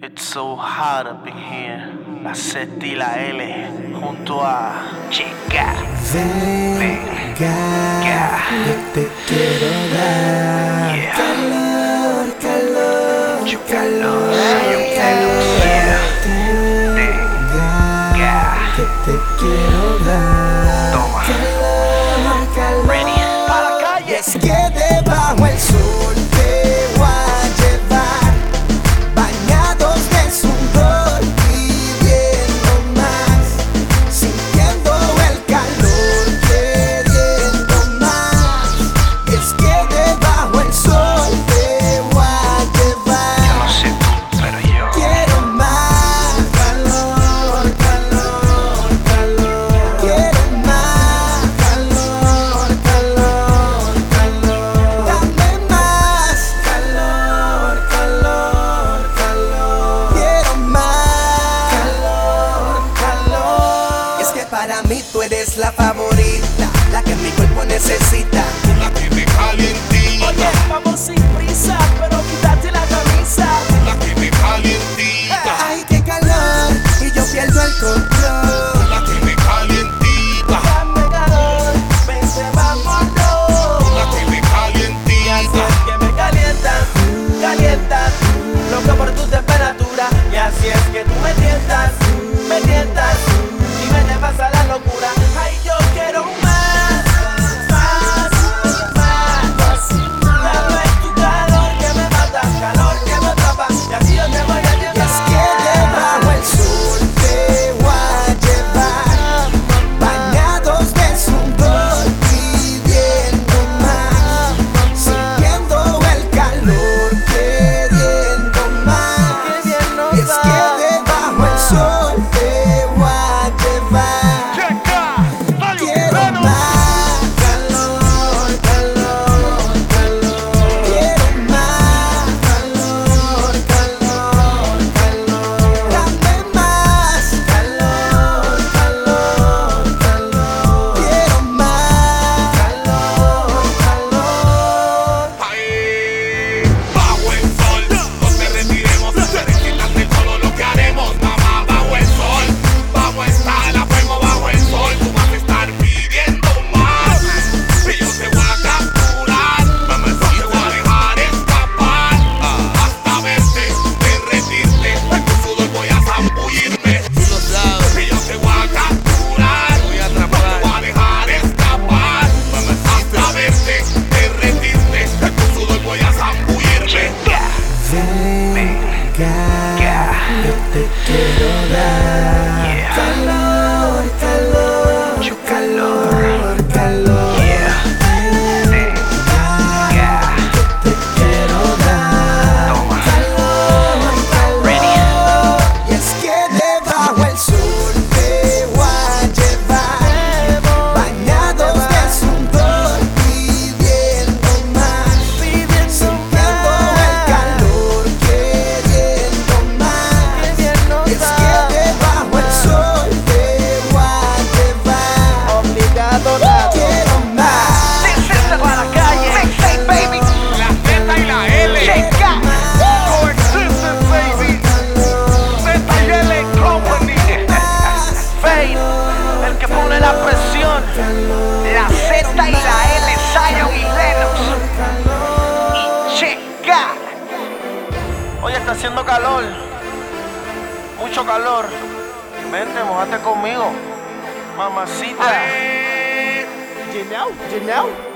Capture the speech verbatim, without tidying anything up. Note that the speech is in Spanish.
It's so hot up in here. La Z y la L junto a Chica. Venga, yo te quiero dar Yeah. calor, calor, Mucho calor, calor, calor, yeah. Venga, que te quiero dar Toma. calor, calor. Ready. Pa' la calle. Y es que debajo el sol te voy a llevar, bañados de sudor, pidiendo más, sintiendo el calor, queriendo más. Y es que debajo el sol te voy a llevar. Yo no sé tú, pero yo Quiero más calor, calor, calor. Quiero más calor, calor, calor. Dame más calor, calor, calor. Quiero más calor, calor. Es que para mí tú eres la favorita, la que mi cuerpo necesita. La que me calientita, Oye, vamos sin prisa, pero quítate la camisa. la que me calientita, Ay, qué calor, y yo pierdo el control. la que me calientita, Dame calor, vente, vámonos. la que me Y así calientita. es que me calientas, calientas, loco por tu temperatura. Y así es que tú me tientas, me tientas, y me llevas a la locura. Ay, yo quiero más, más, más. Dame tu calor que me mata, calor que me atrapa. Y así yo te voy a Y es que llevar. debajo el sol te voy a llevar, bañados de sudor, pidiendo más, sintiendo el calor, queriendo más. Qué bien nos Y es que va. debajo el sol te voy a llevar. Quiero más calor, calor, calor. Quiero más calor, calor, calor. Dame más calor, calor, calor. Quiero más calor, calor. Ay, bajo el sol, no te retiremos, te desquitas de todo lo que haremos, mamá. Bajo el sol, vamos a estar a fuego bajo el sol. Tú vas a estar pidiendo más, y yo te voy a capturar, y te voy a dejar escapar, hasta verte, derretirte, en tu sudor voy a zambullirme. Y yo te voy a capturar, y te voy a dejar escapar, hasta verte, derretirte, en tu sudor voy a zambullirme. Venga, yo te quiero dar Yeah. calor, calor, Mucho calor. calor, calor. Yeah. Venga, yo te quiero dar Toma. calor, calor. Ready. Y es que debajo el sol te voy a llevar, bañados de sudor, pidiendo más, sintiendo el calor, queriendo más. Qué bien nos Y es va. que debajo el sol te voy a llevar. Obligado nada. Quiero más. This is para la calle. Mixtape, baby. La Z y la L. Chica. Coexistence, baby. Z y L Company. Fade, el que pone la presión. La Z y la L, Zion y Lennox. Y Chica. Hoy está haciendo calor. Mucho calor. Vente, mojate conmigo. Mamacita. You know, you know.